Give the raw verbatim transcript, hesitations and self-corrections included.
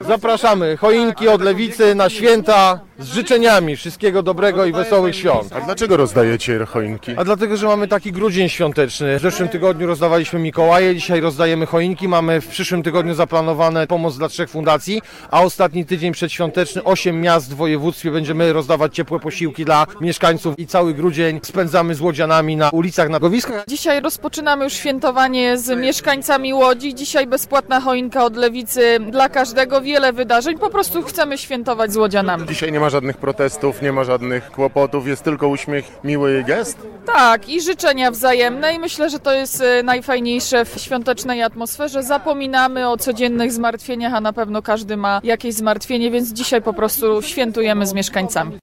Zapraszamy, choinki od Lewicy na święta z życzeniami wszystkiego dobrego i wesołych świąt. A dlaczego rozdajecie choinki? A dlatego, że mamy taki grudzień świąteczny. W zeszłym tygodniu rozdawaliśmy Mikołaje, dzisiaj rozdajemy choinki. Mamy w przyszłym tygodniu zaplanowane pomoc dla trzech fundacji, a ostatni tydzień przedświąteczny osiem miast w województwie będziemy rozdawać ciepłe posiłki dla mieszkańców i cały grudzień spędzamy z łodzianami na ulicach, na targowiskach. Dzisiaj rozpoczynamy już świętowanie z mieszkańcami Łodzi. Dzisiaj bezpłatna choinka od Lewicy dla każdego, wiele wydarzeń. Po prostu chcemy świętować z łodzianami. Dzisiaj nie ma żadnych protestów, nie ma żadnych kłopotów, jest tylko uśmiech, miły gest? Tak, i życzenia wzajemne i myślę, że to jest najfajniejsze w świątecznej atmosferze. Zapominamy o codziennych zmartwieniach, a na pewno każdy ma jakieś zmartwienie, więc dzisiaj po prostu świętujemy z mieszkańcami.